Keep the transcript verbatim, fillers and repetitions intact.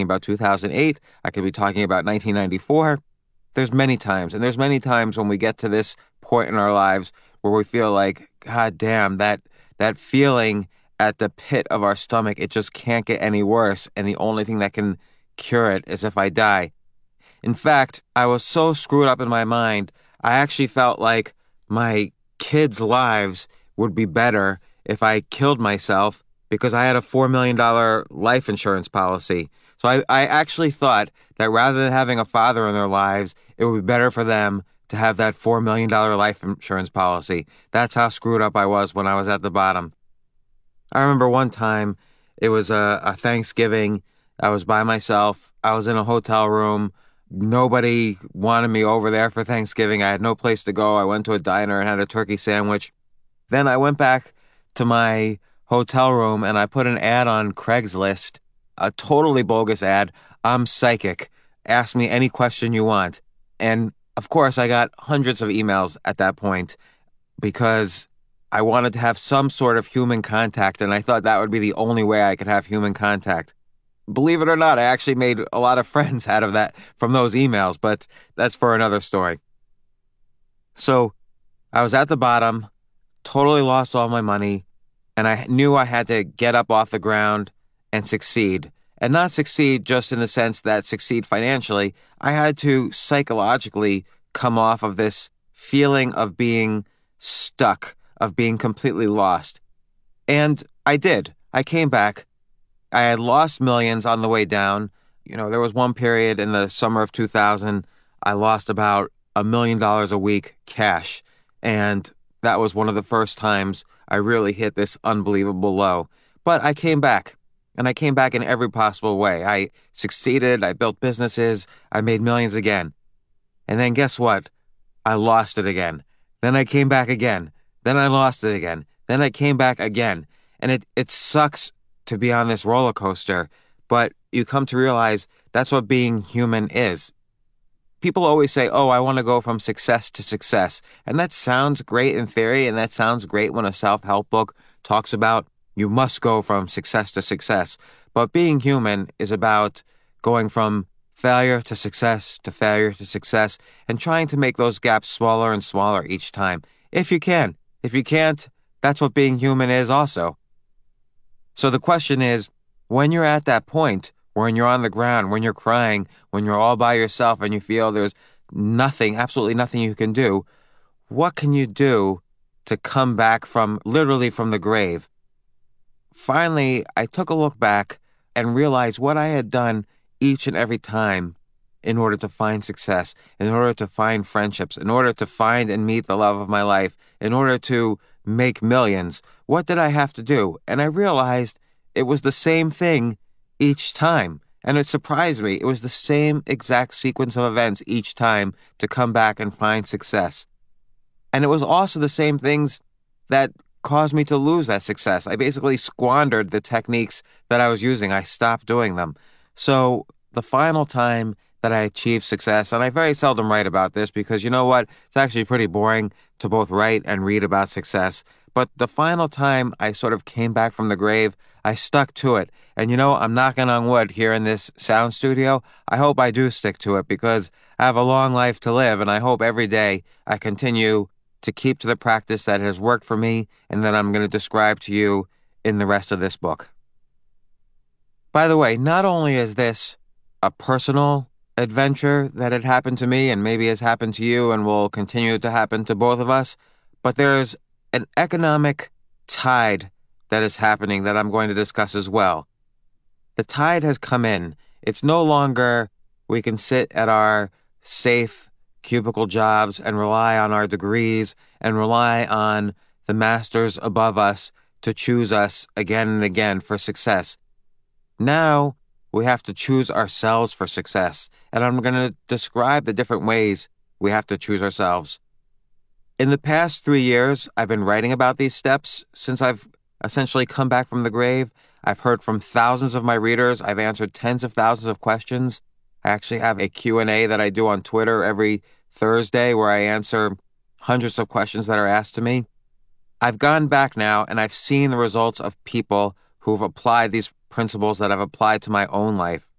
about two thousand eight. I could be talking about nineteen ninety-four. There's many times, and there's many times when we get to this point in our lives where we feel like, God damn, that that feeling at the pit of our stomach, it just can't get any worse, and the only thing that can cure it is if I die. In fact, I was so screwed up in my mind, I actually felt like my kids' lives would be better if I killed myself because I had a four million dollars life insurance policy. So I, I actually thought that rather than having a father in their lives, it would be better for them to have that four million dollars life insurance policy. That's how screwed up I was when I was at the bottom. I remember one time, it was a, a Thanksgiving. I was by myself. I was in a hotel room. Nobody wanted me over there for Thanksgiving. I had no place to go. I went to a diner and had a turkey sandwich. Then I went back to my hotel room and I put an ad on Craigslist, a totally bogus ad. I'm psychic. Ask me any question you want. And of course, I got hundreds of emails at that point because I wanted to have some sort of human contact, and I thought that would be the only way I could have human contact. Believe it or not, I actually made a lot of friends out of that from those emails, but that's for another story. So I was at the bottom, totally lost all my money, and I knew I had to get up off the ground and succeed. And not succeed just in the sense that succeed financially. I had to psychologically come off of this feeling of being stuck, of being completely lost. And I did. I came back. I had lost millions on the way down. You know, there was one period in the summer of two thousand, I lost about a million dollars a week cash. And that was one of the first times I really hit this unbelievable low. But I came back. And I came back in every possible way. I succeeded. I built businesses. I made millions again. And then guess what? I lost it again. Then I came back again. Then I lost it again. Then I came back again. And it, it sucks to be on this roller coaster, but you come to realize that's what being human is. People always say, oh, I want to go from success to success. And that sounds great in theory, and that sounds great when a self-help book talks about you must go from success to success. But being human is about going from failure to success to failure to success and trying to make those gaps smaller and smaller each time. If you can. If you can't, that's what being human is also. So the question is, when you're at that point, when you're on the ground, when you're crying, when you're all by yourself and you feel there's nothing, absolutely nothing you can do, what can you do to come back from, literally from the grave? Finally, I took a look back and realized what I had done each and every time in order to find success, in order to find friendships, in order to find and meet the love of my life, in order to make millions. What did I have to do? And I realized it was the same thing each time. And it surprised me. It was the same exact sequence of events each time to come back and find success. And it was also the same things that caused me to lose that success. I basically squandered the techniques that I was using. I stopped doing them. So the final time that I achieved success, and I very seldom write about this because you know what? It's actually pretty boring to both write and read about success. But the final time I sort of came back from the grave, I stuck to it. And you know, I'm knocking on wood here in this sound studio. I hope I do stick to it because I have a long life to live, and I hope every day I continue to keep to the practice that has worked for me and that I'm going to describe to you in the rest of this book. By the way, not only is this a personal adventure that had happened to me and maybe has happened to you and will continue to happen to both of us, but there's an economic tide that is happening that I'm going to discuss as well. The tide has come in. It's no longer we can sit at our safe cubicle jobs and rely on our degrees and rely on the masters above us to choose us again and again for success. Now we have to choose ourselves for success, and I'm going to describe the different ways we have to choose ourselves. In the past three years, I've been writing about these steps since I've essentially come back from the grave. I've heard from thousands of my readers. I've answered tens of thousands of questions. I actually have a Q and A that I do on Twitter every Thursday where I answer hundreds of questions that are asked to me. I've gone back now and I've seen the results of people who've applied these principles that I've applied to my own life.